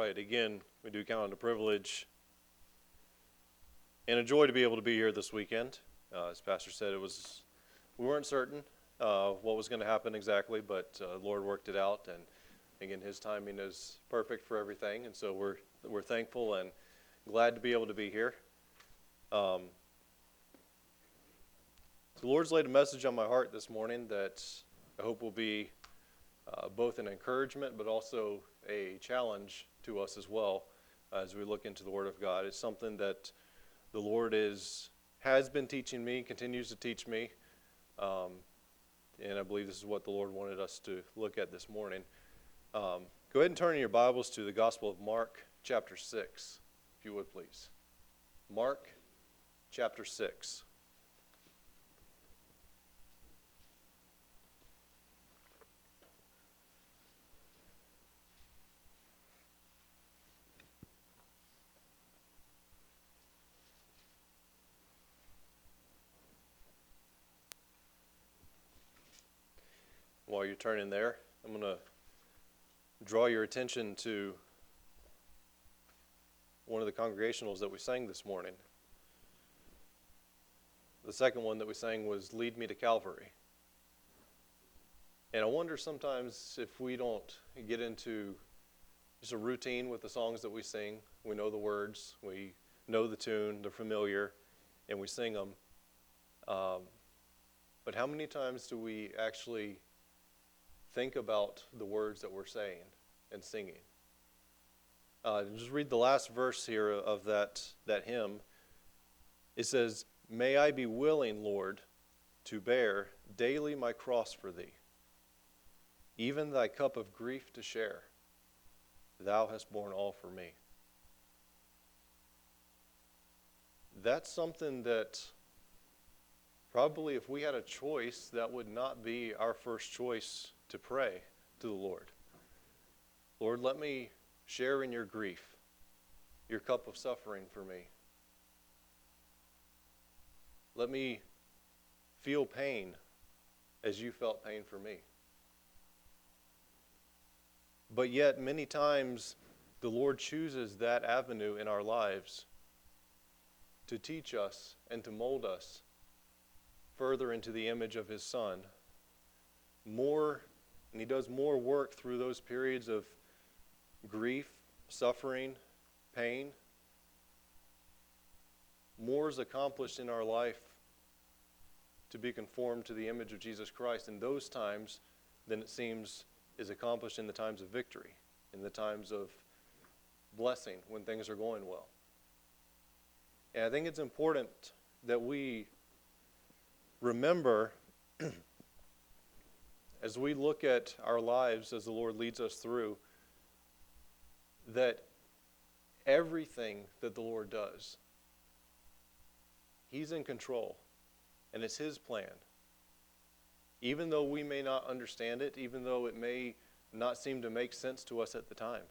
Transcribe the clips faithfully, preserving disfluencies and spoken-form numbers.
right, again, we do count it a privilege and a joy to be able to be here this weekend. Uh, as Pastor said, it was we weren't certain uh, what was going to happen exactly, but uh, the Lord worked it out, and again, His timing is perfect for everything, and so we're we're thankful and glad to be able to be here. Um, the Lord's laid a message on my heart this morning that I hope will be uh, both an encouragement, but also a challenge to us as well as we look into the Word of God. It's something that the Lord is has been teaching me, continues to teach me, um, and I believe this is what the Lord wanted us to look at this morning. Um, go ahead and turn in your Bibles to the Gospel of Mark, chapter six, if you would please. Mark, chapter six. While you're turning there, I'm going to draw your attention to one of the congregationals that we sang this morning. The second one that we sang was Lead Me to Calvary. And I wonder sometimes if we don't get into just a routine with the songs that we sing. We know the words, we know the tune, they're familiar, and we sing them. Um, but how many times do we actually think about the words that we're saying and singing? Uh, just read the last verse here of that, that hymn. It says, "May I be willing, Lord, to bear daily my cross for thee, even thy cup of grief to share. Thou hast borne all for me." That's something that probably if we had a choice, that would not be our first choice to pray to the Lord. Lord, let me share in your grief, your cup of suffering for me. Let me feel pain as you felt pain for me. But yet, many times, the Lord chooses that avenue in our lives to teach us and to mold us further into the image of His Son. More, and He does more work through those periods of grief, suffering, pain. More is accomplished in our life to be conformed to the image of Jesus Christ in those times than it seems is accomplished in the times of victory, in the times of blessing when things are going well. And I think it's important that we remember as we look at our lives as the Lord leads us through, that everything that the Lord does, He's in control, and it's His plan. Even though we may not understand it, even though it may not seem to make sense to us at the time,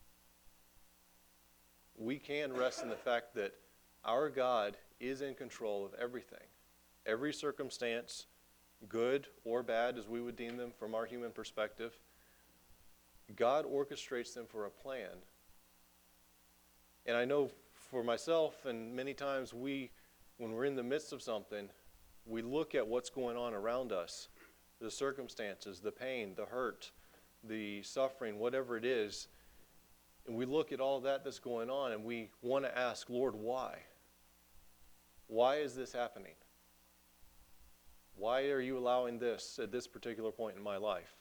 we can rest in the fact that our God is in control of everything. Every circumstance, good or bad as we would deem them from our human perspective, God orchestrates them for a plan. And I know for myself, and many times we, when we're in the midst of something, we look at what's going on around us, the circumstances, the pain, the hurt, the suffering, whatever it is, and we look at all that that's going on and we want to ask, Lord, why? Why is this happening? Why are you allowing this at this particular point in my life?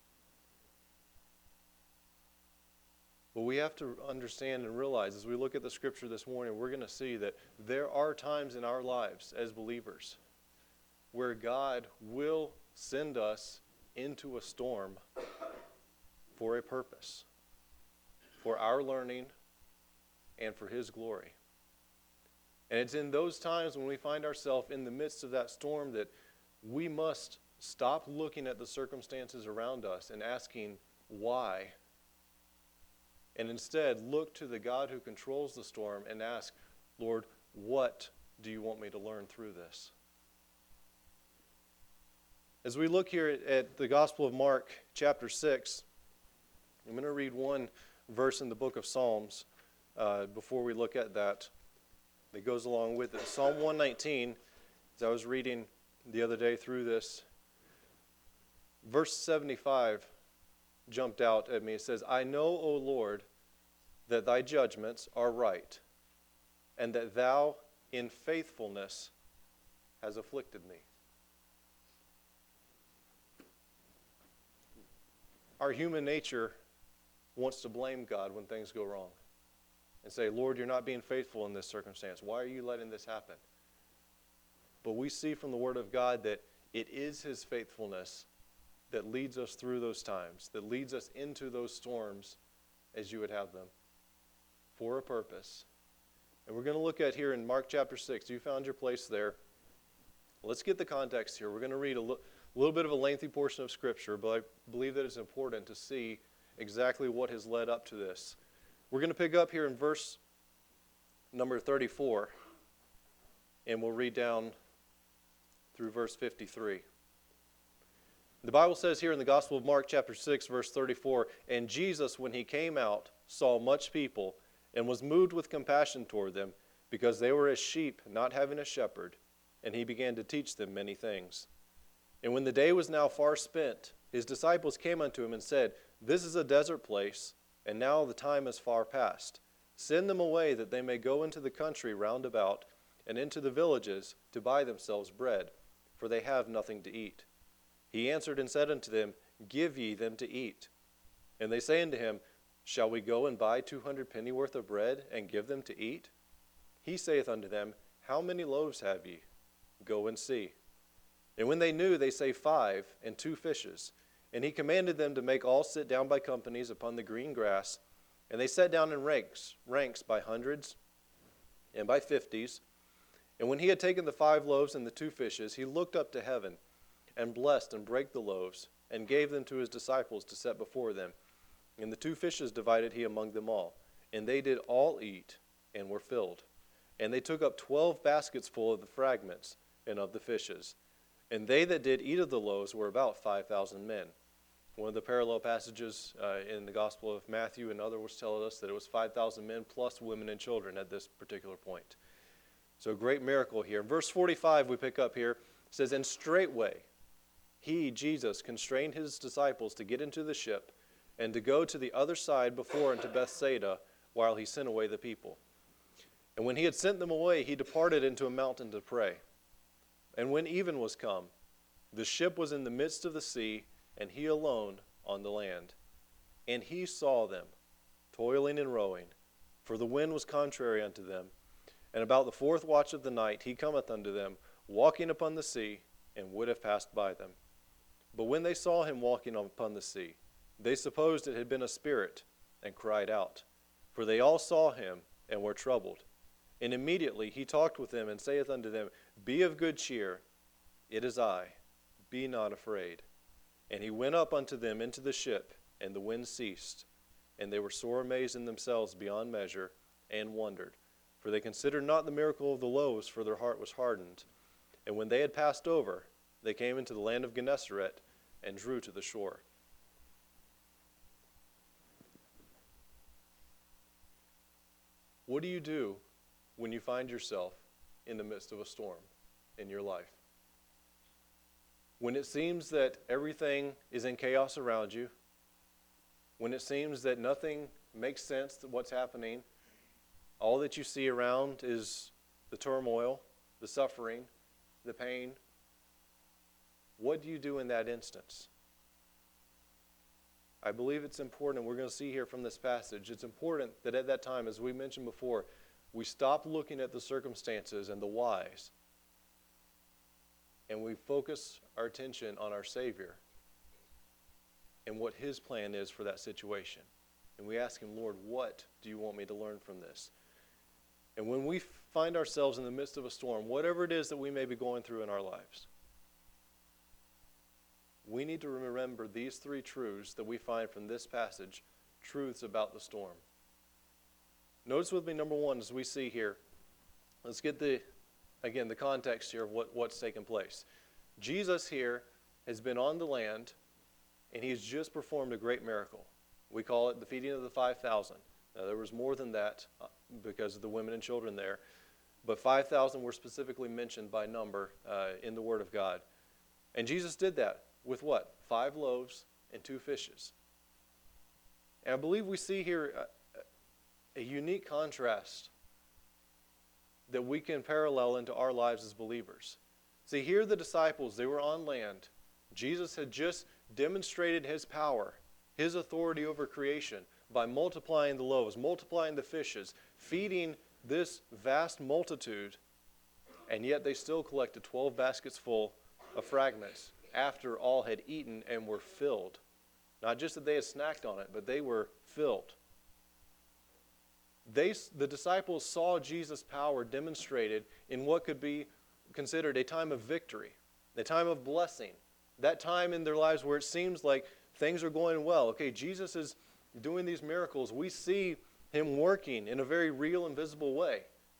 But we have to understand and realize as we look at the scripture this morning, we're going to see that there are times in our lives as believers where God will send us into a storm for a purpose, for our learning and for His glory. And it's in those times when we find ourselves in the midst of that storm that we must stop looking at the circumstances around us and asking why, and instead look to the God who controls the storm and ask, Lord, what do you want me to learn through this? As we look here at, at the Gospel of Mark, chapter six, I'm going to read one verse in the book of Psalms uh, before we look at that that goes along with it. Psalm one nineteen, as I was reading the other day through this, verse seventy-five jumped out at me. It says, I know, O Lord, that thy judgments are right, and that thou in faithfulness has afflicted me. Our human nature wants to blame God when things go wrong and say, Lord, you're not being faithful in this circumstance. Why are you letting this happen? But we see from the Word of God that it is His faithfulness that leads us through those times, that leads us into those storms as you would have them, for a purpose. And we're going to look at here in Mark chapter six. You found your place there. Let's get the context here. We're going to read a li- little bit of a lengthy portion of Scripture, but I believe that it's important to see exactly what has led up to this. We're going to pick up here in verse number thirty-four, and we'll read down through verse fifty-three. The Bible says here in the Gospel of Mark chapter six, verse thirty-four, and Jesus, when he came out, saw much people, and was moved with compassion toward them, because they were as sheep not having a shepherd, and he began to teach them many things. And when the day was now far spent, his disciples came unto him and said, This is a desert place, and now the time is far past. Send them away, that they may go into the country round about, and into the villages, to buy themselves bread, for they have nothing to eat. He answered and said unto them, Give ye them to eat. And they say unto him, Shall we go and buy two hundred pennyworth of bread, and give them to eat? He saith unto them, How many loaves have ye? Go and see. And when they knew, they say, Five, and two fishes. And he commanded them to make all sit down by companies upon the green grass. And they sat down in ranks, ranks by hundreds, and by fifties. And when he had taken the five loaves and the two fishes, he looked up to heaven, and blessed and brake the loaves, and gave them to his disciples to set before them. And the two fishes divided he among them all. And they did all eat, and were filled. And they took up twelve baskets full of the fragments, and of the fishes. And they that did eat of the loaves were about five thousand men. One of the parallel passages uh, in the Gospel of Matthew and others tell us that it was five thousand men plus women and children at this particular point. So a great miracle here. In verse forty-five we pick up here, it says, And straightway he, Jesus, constrained his disciples to get into the ship and to go to the other side before unto Bethsaida, while he sent away the people. And when he had sent them away, he departed into a mountain to pray. And when even was come, the ship was in the midst of the sea, and he alone on the land. And he saw them, toiling and rowing, for the wind was contrary unto them. And about the fourth watch of the night he cometh unto them, walking upon the sea, and would have passed by them. But when they saw him walking upon the sea, they supposed it had been a spirit, and cried out. For they all saw him, and were troubled. And immediately he talked with them, and saith unto them, Be of good cheer, it is I, be not afraid. And he went up unto them into the ship, and the wind ceased. And they were sore amazed in themselves beyond measure, and wondered. For they considered not the miracle of the loaves, for their heart was hardened. And when they had passed over, they came into the land of Gennesaret, and drew to the shore. What do you do when you find yourself in the midst of a storm in your life? When it seems that everything is in chaos around you, when it seems that nothing makes sense to what's happening, all that you see around is the turmoil, the suffering, the pain, what do you do in that instance? I believe it's important, and we're going to see here from this passage, it's important that at that time, as we mentioned before, we stop looking at the circumstances and the whys, and we focus our attention on our Savior and what His plan is for that situation. And we ask Him, Lord, what do you want me to learn from this? And when we find ourselves in the midst of a storm, whatever it is that we may be going through in our lives, we need to remember these three truths that we find from this passage, truths about the storm. Notice with me, number one, as we see here, let's get the, again, the context here of what, what's taken place. Jesus here has been on the land, and he's just performed a great miracle. We call it the feeding of the five thousand. Now, there was more than that uh, because of the women and children there. But five thousand were specifically mentioned by number uh, in the Word of God. And Jesus did that with what? Five loaves and two fishes. And I believe we see here a, a unique contrast that we can parallel into our lives as believers. See, here the disciples, they were on land. Jesus had just demonstrated his power, his authority over creation by multiplying the loaves, multiplying the fishes, feeding this vast multitude, and yet they still collected twelve baskets full of fragments after all had eaten and were filled. Not just that they had snacked on it, but they were filled. They, the disciples saw Jesus' power demonstrated in what could be considered a time of victory, a time of blessing, that time in their lives where it seems like things are going well. Okay, Jesus is doing these miracles. We see him working in a very real and visible way.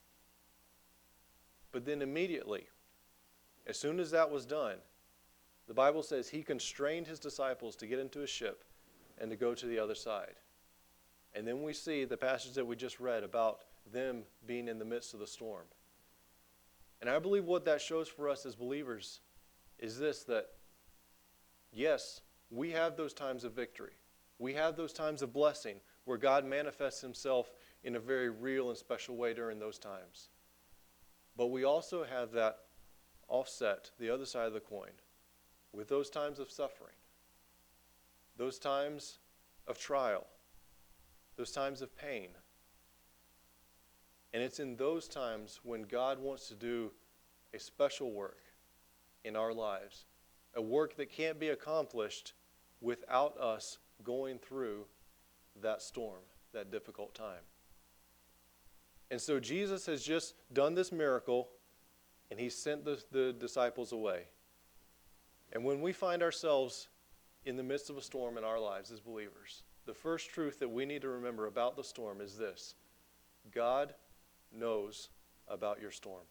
But then immediately, as soon as that was done, the Bible says he constrained his disciples to get into a ship and to go to the other side. And then we see the passage that we just read about them being in the midst of the storm. And I believe what that shows for us as believers is this, that yes, we have those times of victory. We have those times of blessing where God manifests himself in a very real and special way during those times. But we also have that offset, the other side of the coin, with those times of suffering, those times of trial, those times of pain. And it's in those times when God wants to do a special work in our lives, a work that can't be accomplished without us going through that storm, that difficult time. And so Jesus has just done this miracle, and he sent the, the disciples away. And when we find ourselves in the midst of a storm in our lives as believers, the first truth that we need to remember about the storm is this: God knows about your storm.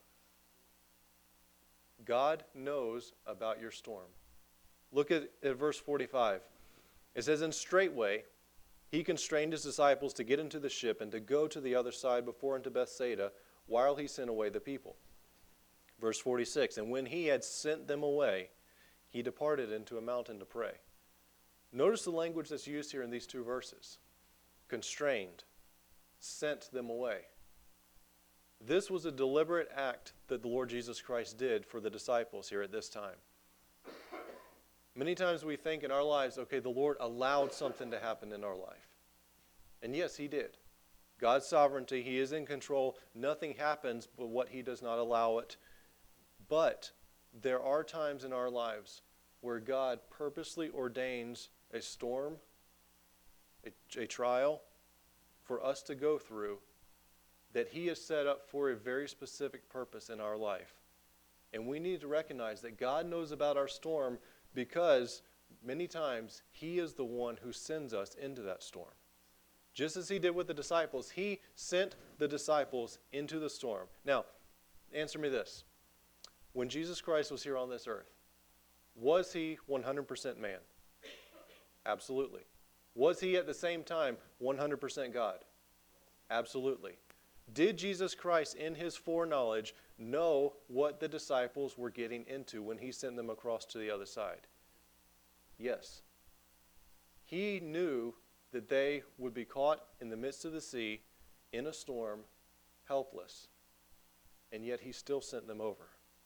God knows about your storm. Look at, at verse forty-five. It says, "And straightway he constrained his disciples to get into the ship and to go to the other side before unto Bethsaida, while he sent away the people." Verse forty-six, "And when he had sent them away, he departed into a mountain to pray." Notice the language that's used here in these two verses. Constrained, sent them away. This was a deliberate act that the Lord Jesus Christ did for the disciples here at this time. Many times we think in our lives, okay, the Lord allowed something to happen in our life. And yes, he did. God's sovereignty, he is in control. Nothing happens but what he does not allow it. But there are times in our lives where God purposely ordains a storm, a, a trial, for us to go through that he has set up for a very specific purpose in our life. And we need to recognize that God knows about our storm because many times he is the one who sends us into that storm. Just as he did with the disciples, he sent the disciples into the storm. Now, answer me this. When Jesus Christ was here on this earth, was he one hundred percent man? Absolutely. Was he at the same time one hundred percent God? Absolutely. Did Jesus Christ, in his foreknowledge, know what the disciples were getting into when he sent them across to the other side? Yes. He knew that they would be caught in the midst of the sea, in a storm, helpless, and yet he still sent them over.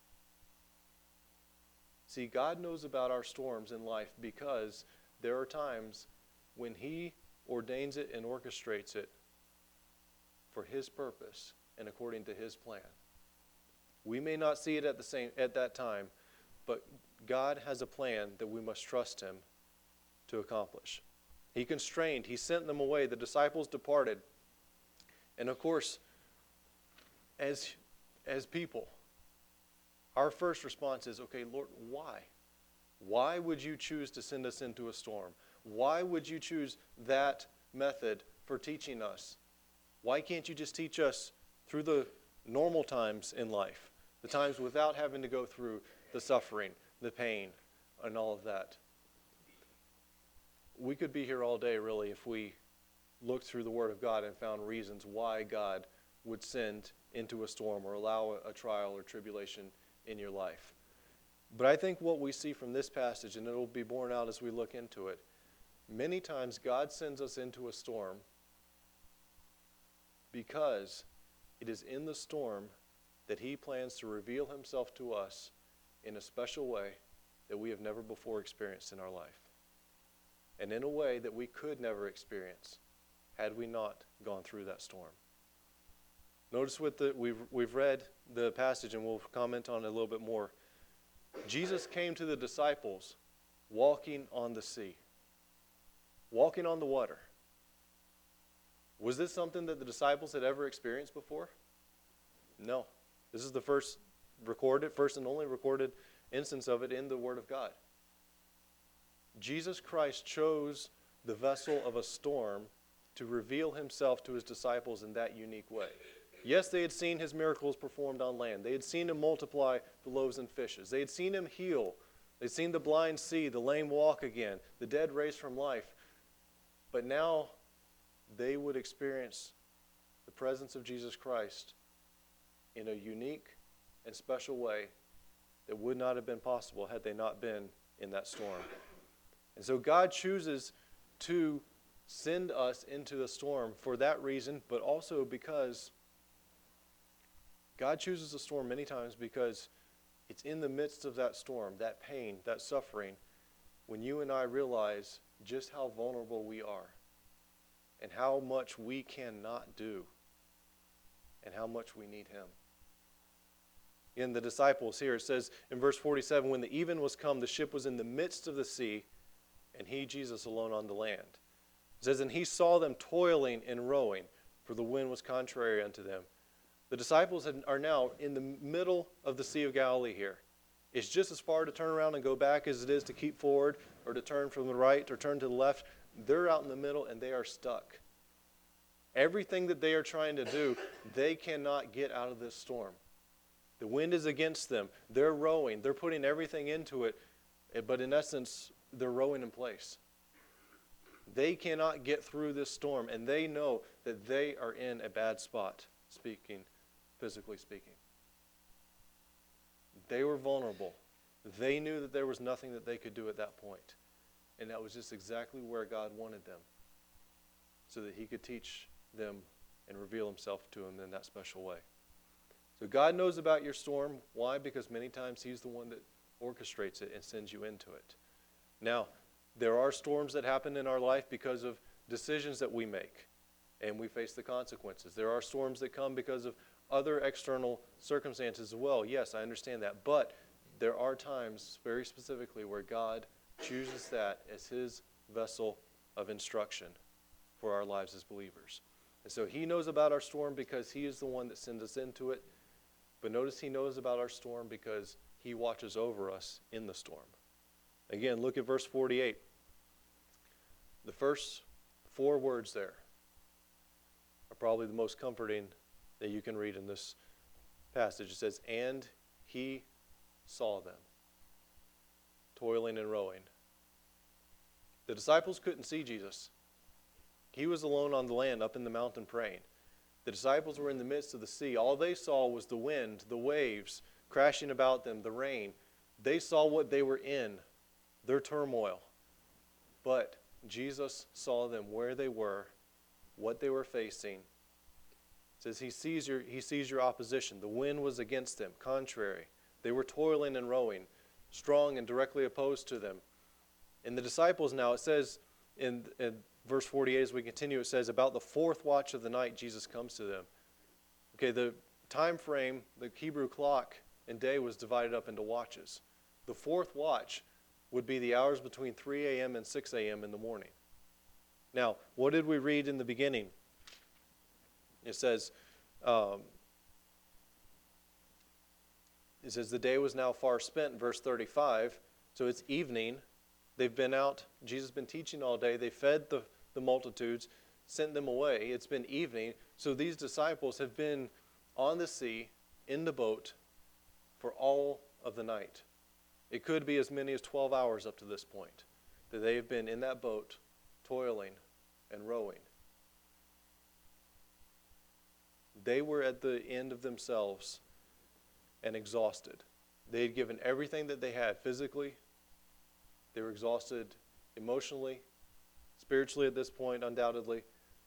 See, God knows about our storms in life because there are times when he ordains it and orchestrates it for his purpose and according to his plan. We may not see it at the same at that time, but God has a plan that we must trust him to accomplish. He constrained, he sent them away, the disciples departed. And of course, as as people, our first response is, okay, Lord, why? Why would you choose to send us into a storm? Why would you choose that method for teaching us? Why can't you just teach us through the normal times in life, the times without having to go through the suffering, the pain, and all of that? we could be here all day, really, if we looked through the Word of God and found reasons why God would send into a storm or allow a, a trial or tribulation in your life. But I think what we see from this passage, and it'll be borne out as we look into it, many times God sends us into a storm because it is in the storm that He plans to reveal Himself to us in a special way that we have never before experienced in our life. And in a way that we could never experience had we not gone through that storm. Notice what the, we've, we've read the passage, and we'll comment on it a little bit more. Jesus came to the disciples walking on the sea, walking on the water. Was this something that the disciples had ever experienced before? No. This is the first recorded, first and only recorded instance of it in the Word of God. Jesus Christ chose the vessel of a storm to reveal Himself to His disciples in that unique way. Yes, they had seen His miracles performed on land. They had seen Him multiply the loaves and fishes. They had seen Him heal. They'd seen the blind see, the lame walk again, the dead raised from life. But now they would experience the presence of Jesus Christ in a unique and special way that would not have been possible had they not been in that storm. And so God chooses to send us into the storm for that reason, but also because God chooses a storm many times because it's in the midst of that storm, that pain, that suffering, when you and I realize just how vulnerable we are and how much we cannot do and how much we need Him. In the disciples here, it says in verse forty-seven, when the even was come, the ship was in the midst of the sea, and He, Jesus, alone on the land. It says, and He saw them toiling and rowing, for the wind was contrary unto them. The disciples are now in the middle of the Sea of Galilee here. It's just as far to turn around and go back as it is to keep forward or to turn from the right or turn to the left. They're out in the middle and they are stuck. Everything that they are trying to do, they cannot get out of this storm. The wind is against them. They're rowing. They're putting everything into it. But in essence, they're rowing in place. They cannot get through this storm, and they know that they are in a bad spot, speaking, physically speaking. They were vulnerable. They knew that there was nothing that they could do at that point. And that was just exactly where God wanted them, so that He could teach them and reveal Himself to them in that special way. So God knows about your storm. Why? Because many times He's the one that orchestrates it and sends you into it. Now, there are storms that happen in our life because of decisions that we make, and we face the consequences. There are storms that come because of other external circumstances as well. Yes, I understand that. But there are times, very specifically, where God chooses that as His vessel of instruction for our lives as believers. And so He knows about our storm because He is the one that sends us into it. But notice He knows about our storm because He watches over us in the storm. Again, look at verse forty-eight. The first four words there are probably the most comforting that you can read in this passage. It says, and He saw them, toiling and rowing. The disciples couldn't see Jesus. He was alone on the land up in the mountain praying. The disciples were in the midst of the sea. All they saw was the wind, the waves crashing about them, the rain. They saw what they were in, their turmoil. But Jesus saw them where they were, what they were facing. It says he sees your, he sees your opposition. The wind was against them, contrary. They were toiling and rowing, strong and directly opposed to them. And the disciples now, it says in, in verse forty-eight, as we continue, it says, about the fourth watch of the night, Jesus comes to them. Okay, the time frame, the Hebrew clock and day was divided up into watches. The fourth watch would be the hours between three a.m. and six a.m. in the morning. Now, what did we read in the beginning? It says, um, it says the day was now far spent, verse thirty-five. So it's evening. They've been out. Jesus has been teaching all day. They fed the, the multitudes, sent them away. It's been evening. So these disciples have been on the sea, in the boat, for all of the night. It could be as many as twelve hours up to this point that they have been in that boat toiling and rowing. They were at the end of themselves and exhausted. They had given everything that they had physically. They were exhausted emotionally, spiritually at this point, undoubtedly.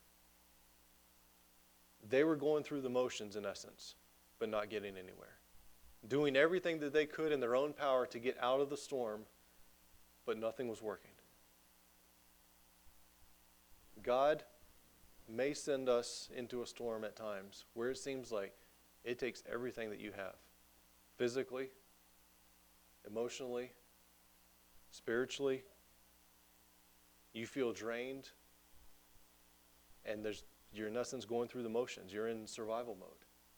They were going through the motions in essence, but not getting anywhere. Doing everything that they could in their own power to get out of the storm, but nothing was working. God may send us into a storm at times where it seems like it takes everything that you have, physically, emotionally, spiritually. You feel drained, and there's you're in essence going through the motions. You're in survival mode.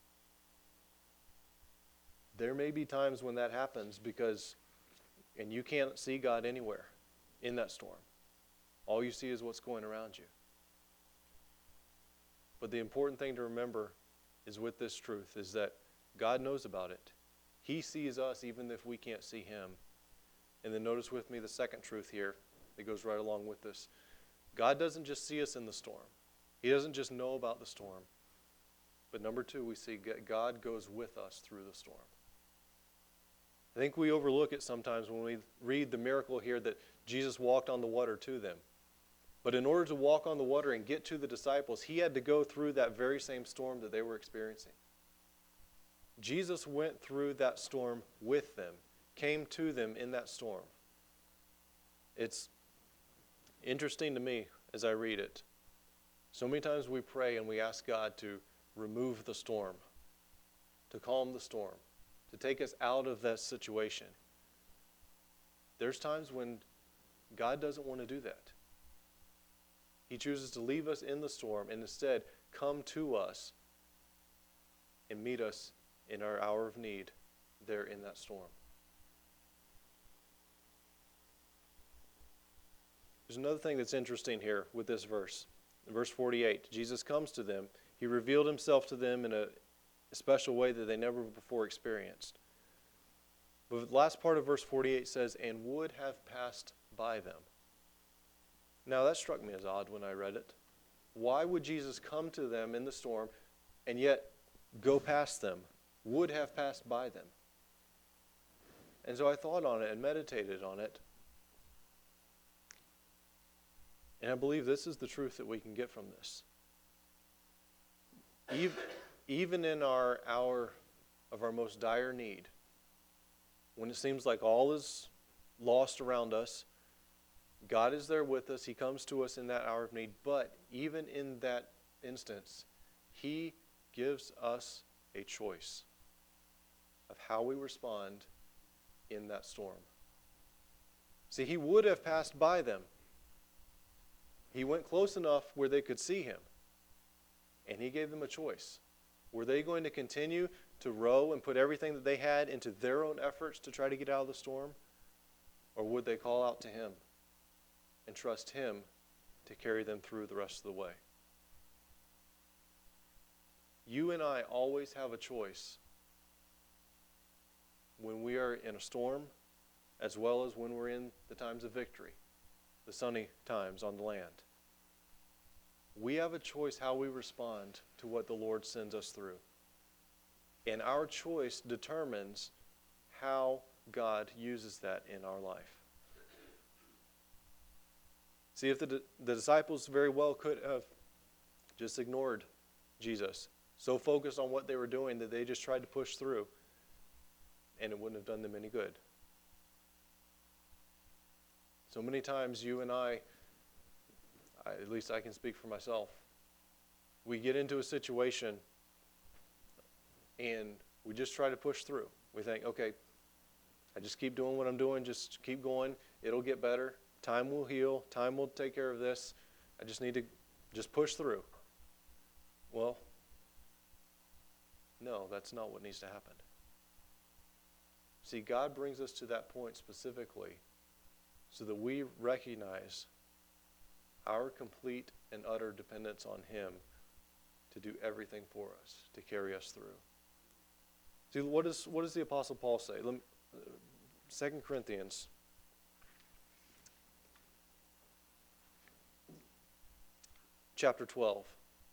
There may be times when that happens because, and you can't see God anywhere in that storm. All you see is what's going around you. But the important thing to remember is with this truth is that God knows about it. He sees us even if we can't see him. And then notice with me the second truth here that goes right along with this. God doesn't just see us in the storm. He doesn't just know about the storm. But number two, we see God goes with us through the storm. I think we overlook it sometimes when we read the miracle here that Jesus walked on the water to them. But in order to walk on the water and get to the disciples, he had to go through that very same storm that they were experiencing. Jesus went through that storm with them, came to them in that storm. It's interesting to me as I read it. So many times we pray and we ask God to remove the storm, to calm the storm, to take us out of that situation. There's times when God doesn't want to do that. He chooses to leave us in the storm and instead come to us and meet us in our hour of need there in that storm. There's another thing that's interesting here with this verse. In verse forty-eight, Jesus comes to them. He revealed himself to them in a, a special way that they never before experienced. But the last part of verse forty-eight says, and would have passed by them. Now that struck me as odd when I read it. Why would Jesus come to them in the storm and yet go past them, would have passed by them? And so I thought on it and meditated on it. And I believe this is the truth that we can get from this. Even in our hour of our most dire need, when it seems like all is lost around us, God is there with us. He comes to us in that hour of need. But even in that instance, he gives us a choice of how we respond in that storm. See, he would have passed by them. He went close enough where they could see him. And he gave them a choice. Were they going to continue to row and put everything that they had into their own efforts to try to get out of the storm? Or would they call out to him and trust him to carry them through the rest of the way? You and I always have a choice when we are in a storm as well as when we're in the times of victory, the sunny times on the land. We have a choice how we respond to what the Lord sends us through. And our choice determines how God uses that in our life. See, if the, the disciples very well could have just ignored Jesus, so focused on what they were doing that they just tried to push through, and it wouldn't have done them any good. So many times you and I, I, at least I can speak for myself, we get into a situation and we just try to push through. We think, okay, I just keep doing what I'm doing, just keep going, it'll get better, time will heal, time will take care of this, I just need to just push through. Well, no, that's not what needs to happen. See, God brings us to that point specifically so that we recognize our complete and utter dependence on him to do everything for us, to carry us through. See, what, is, what does the Apostle Paul say? Let me, Second Corinthians chapter twelve.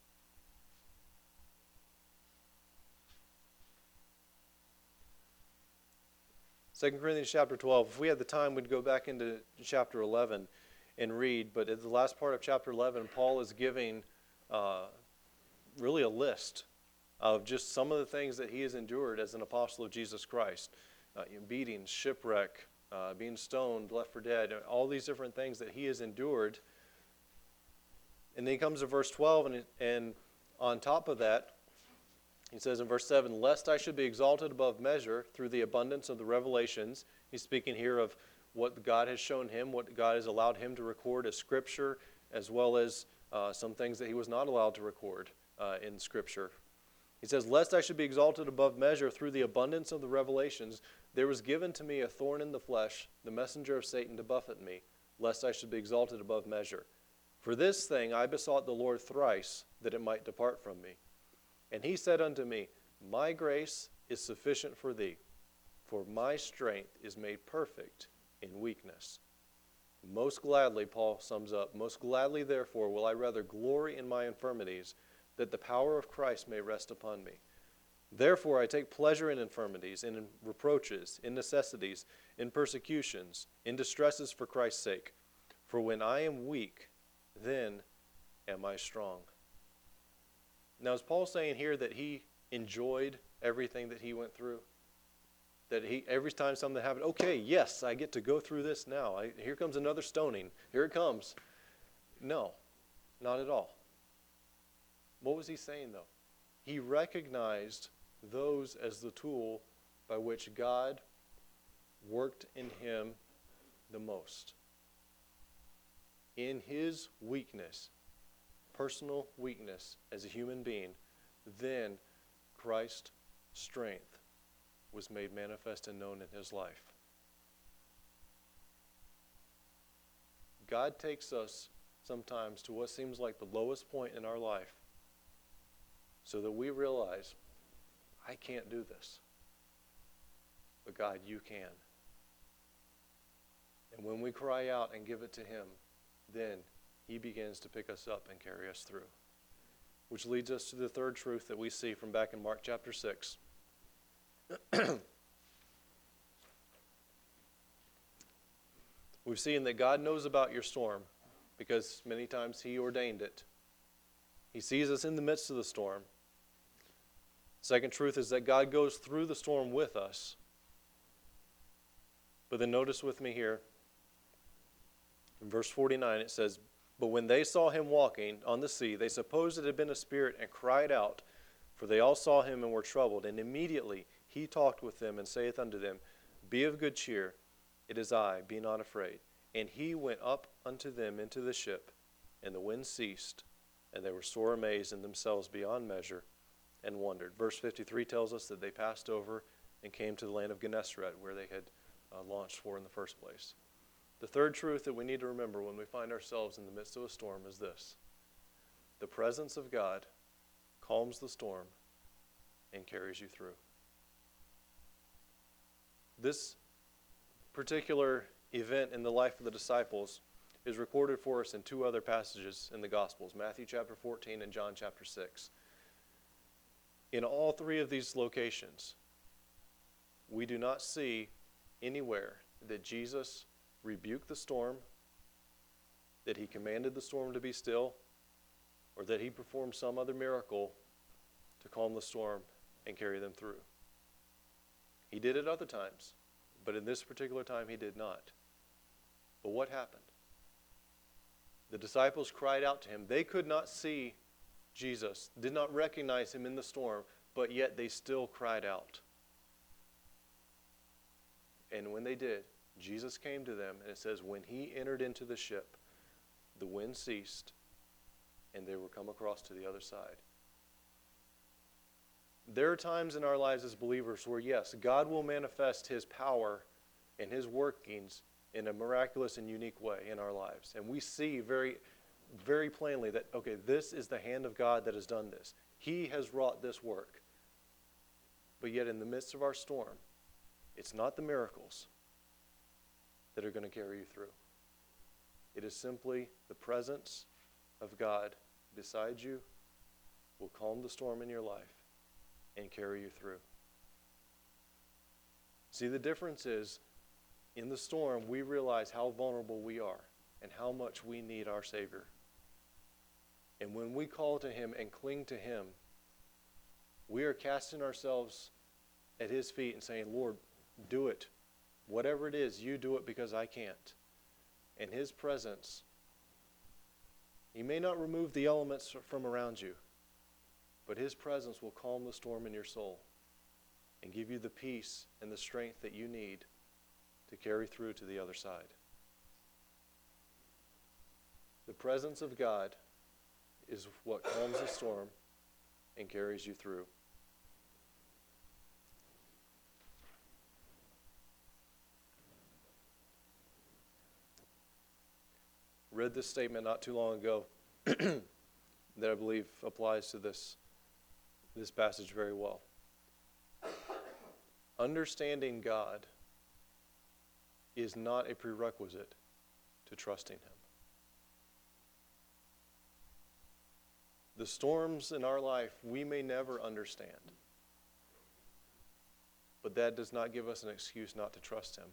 Second Corinthians chapter twelve. If we had the time, we'd go back into chapter eleven and read. But at the last part of chapter eleven, Paul is giving uh, really a list of just some of the things that he has endured as an apostle of Jesus Christ. Uh, beatings, shipwreck, uh, being stoned, left for dead, all these different things that he has endured. And then he comes to verse twelve, and, and on top of that, he says in verse seven, lest I should be exalted above measure through the abundance of the revelations. He's speaking here of what God has shown him, what God has allowed him to record as Scripture, as well as uh, some things that he was not allowed to record uh, in Scripture. He says, lest I should be exalted above measure through the abundance of the revelations, there was given to me a thorn in the flesh, the messenger of Satan to buffet me, lest I should be exalted above measure. For this thing I besought the Lord thrice, that it might depart from me. And he said unto me, my grace is sufficient for thee, for my strength is made perfect in weakness. Most gladly, Paul sums up, most gladly therefore will I rather glory in my infirmities, that the power of Christ may rest upon me. Therefore I take pleasure in infirmities, in reproaches, in necessities, in persecutions, in distresses for Christ's sake. For when I am weak, then am I strong. Now, is Paul saying here that he enjoyed everything that he went through? That he every time something happened, okay, yes, I get to go through this now. I, here comes another stoning. Here it comes. No, not at all. What was he saying, though? He recognized those as the tool by which God worked in him the most. In his weakness, personal weakness as a human being, then Christ's strength was made manifest and known in his life. God takes us sometimes to what seems like the lowest point in our life so that we realize, I can't do this. But God, you can. And when we cry out and give it to him, then he begins to pick us up and carry us through. Which leads us to the third truth that we see from back in Mark chapter six. We've seen that God knows about your storm because many times he ordained it. He sees us in the midst of the storm. Second truth is that God goes through the storm with us. But then notice with me here, in verse forty-nine it says, but when they saw him walking on the sea, they supposed it had been a spirit and cried out, for they all saw him and were troubled. And immediately he talked with them and saith unto them, be of good cheer, it is I, be not afraid. And he went up unto them into the ship, and the wind ceased, and they were sore amazed in themselves beyond measure, and wondered. Verse fifty-three tells us that they passed over and came to the land of Gennesaret, where they had uh, launched for in the first place. The third truth that we need to remember when we find ourselves in the midst of a storm is this. The presence of God calms the storm and carries you through. This particular event in the life of the disciples is recorded for us in two other passages in the Gospels, Matthew chapter fourteen and John chapter six. In all three of these locations, we do not see anywhere that Jesus rebuked the storm, that he commanded the storm to be still, or that he performed some other miracle to calm the storm and carry them through. He did it other times, but in this particular time he did not. But what happened? The disciples cried out to him. They could not see Jesus, did not recognize him in the storm, but yet they still cried out. And when they did, Jesus came to them, and it says, when he entered into the ship, the wind ceased, and they were come across to the other side. There are times in our lives as believers where, yes, God will manifest his power and his workings in a miraculous and unique way in our lives. And we see very, very plainly that, okay, this is the hand of God that has done this. He has wrought this work. But yet in the midst of our storm, it's not the miracles that are going to carry you through. It is simply the presence of God beside you will calm the storm in your life and carry you through. See, the difference is, in the storm, we realize how vulnerable we are and how much we need our Savior. And when we call to Him and cling to Him, we are casting ourselves at His feet and saying, Lord, do it. Whatever it is, you do it because I can't. And His presence, He may not remove the elements from around you, but His presence will calm the storm in your soul and give you the peace and the strength that you need to carry through to the other side. The presence of God is what calms the storm and carries you through. Read this statement not too long ago that I believe applies to this, this passage very well. Understanding God is not a prerequisite to trusting Him. The storms in our life we may never understand, but that does not give us an excuse not to trust Him.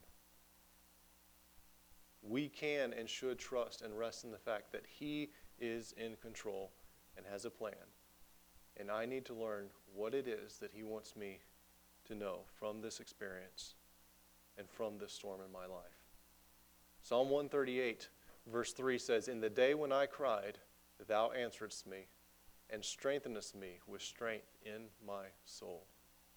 We can and should trust and rest in the fact that He is in control and has a plan. And I need to learn what it is that He wants me to know from this experience and from this storm in my life. Psalm one thirty-eight, verse three says, "In the day when I cried, thou answeredst me, and strengthenest me with strength in my soul."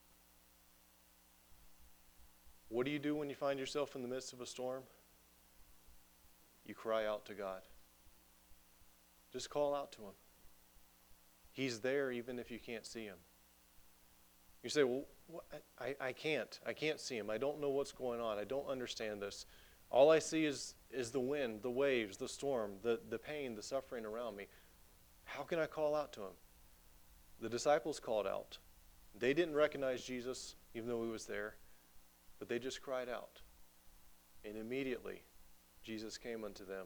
What do you do when you find yourself in the midst of a storm? You cry out to God. Just call out to Him. He's there even if you can't see Him. You say, well, what? I, I can't. I can't see Him. I don't know what's going on. I don't understand this. All I see is, is the wind, the waves, the storm, the, the pain, the suffering around me. How can I call out to Him? The disciples called out. They didn't recognize Jesus even though He was there, but they just cried out. And immediately, Jesus came unto them.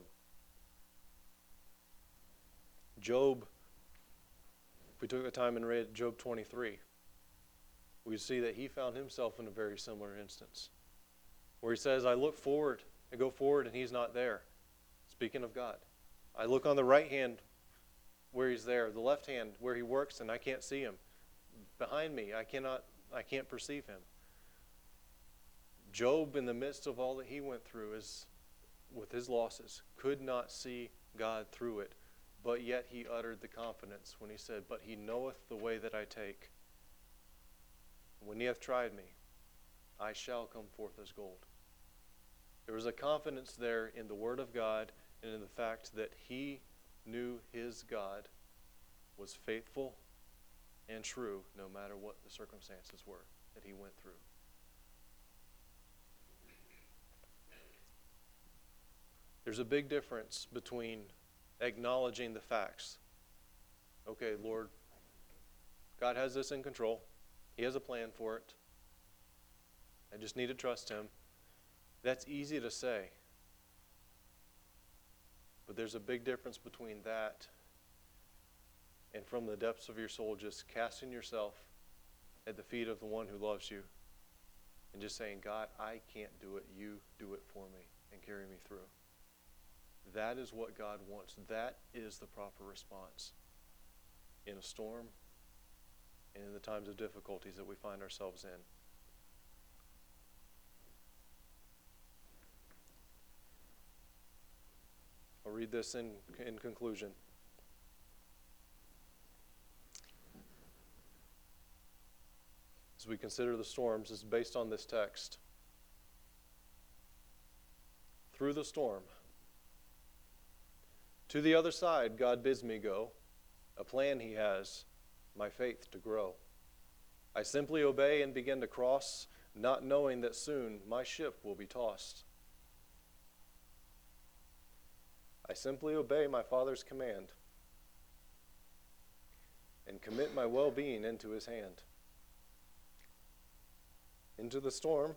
Job, if we took the time and read Job twenty-three, we see that he found himself in a very similar instance, where he says, I look forward, I go forward and He's not there. Speaking of God. I look on the right hand where He's there, the left hand where He works, and I can't see Him. Behind me, I cannot, I can't perceive Him. Job, in the midst of all that he went through, is with his losses, could not see God through it, but yet he uttered the confidence when he said, but He knoweth the way that I take. When He hath tried me, I shall come forth as gold. There was a confidence there in the Word of God and in the fact that he knew his God was faithful and true no matter what the circumstances were that he went through. There's a big difference between acknowledging the facts. Okay, Lord, God has this in control. He has a plan for it. I just need to trust Him. That's easy to say. But there's a big difference between that and from the depths of your soul just casting yourself at the feet of the one who loves you and just saying, God, I can't do it. You do it for me and carry me through. That is what God wants. That is the proper response in a storm and in the times of difficulties that we find ourselves in. I'll read this in, in conclusion. As we consider the storms, it's based on this text. Through the storm, to the other side, God bids me go. A plan He has, my faith to grow. I simply obey and begin to cross, not knowing that soon my ship will be tossed. I simply obey my Father's command and commit my well-being into His hand. Into the storm,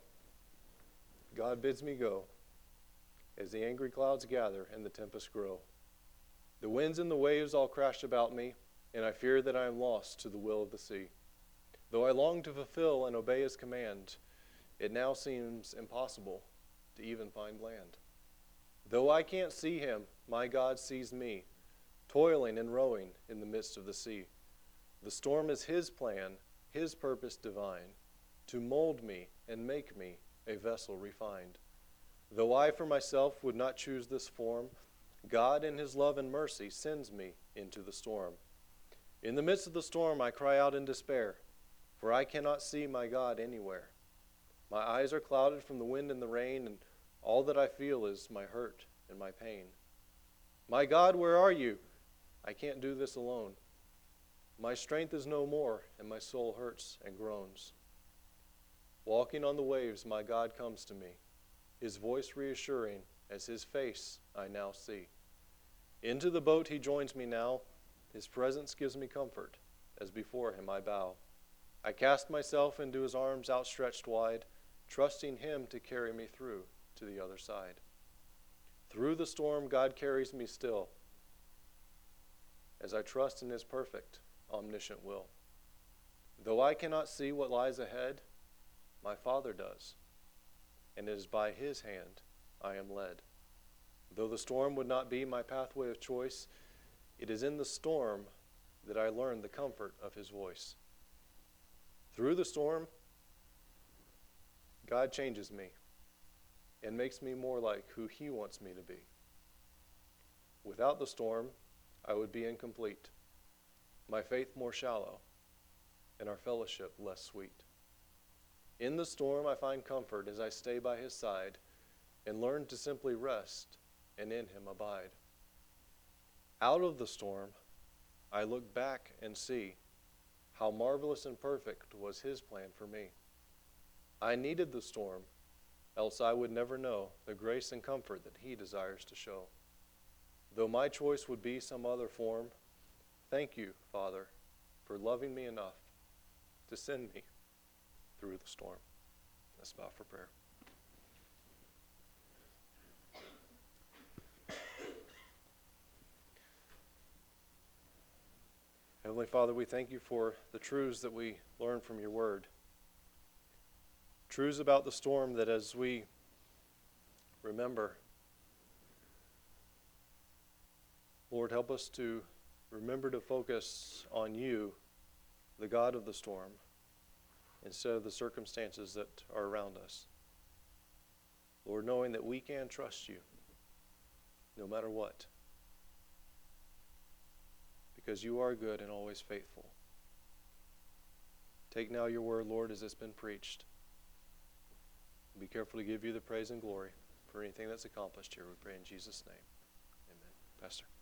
God bids me go as the angry clouds gather and the tempests grow. The winds and the waves all crash about me, and I fear that I am lost to the will of the sea. Though I long to fulfill and obey his command, it now seems impossible to even find land. Though I can't see him, my God sees me, toiling and rowing in the midst of the sea. The storm is his plan, his purpose divine, to mold me and make me a vessel refined. Though I for myself would not choose this form, God in his love and mercy sends me into the storm. In the midst of the storm I cry out in despair, for I cannot see my God anywhere. My eyes are clouded from the wind and the rain, and all that I feel is my hurt and my pain. My God, where are you? I can't do this alone. My strength is no more, and my soul hurts and groans. Walking on the waves, my God comes to me, his voice reassuring as his face I now see. Into the boat he joins me now. His presence gives me comfort. As before him I bow. I cast myself into his arms outstretched wide, trusting him to carry me through to the other side. Through the storm, God carries me still, as I trust in his perfect, omniscient will. Though I cannot see what lies ahead, my Father does, and it is by his hand I am led. Though the storm would not be my pathway of choice, it is in the storm that I learn the comfort of his voice. Through the storm, God changes me and makes me more like who he wants me to be. Without the storm, I would be incomplete, my faith more shallow, and our fellowship less sweet. In the storm, I find comfort as I stay by his side and learn to simply rest and in him abide. Out of the storm, I look back and see how marvelous and perfect was his plan for me. I needed the storm, else I would never know the grace and comfort that he desires to show. Though my choice would be some other form, thank you, Father, for loving me enough to send me through the storm. Let's bow for prayer. Heavenly Father, we thank you for the truths that we learn from your word. Truths about the storm that as we remember, Lord, help us to remember to focus on you, the God of the storm, instead of the circumstances that are around us. Lord, knowing that we can trust you no matter what, because you are good and always faithful. Take now your word, Lord, as it's been preached. Be careful to give you the praise and glory for anything that's accomplished here. We pray in Jesus' name. Amen. Pastor.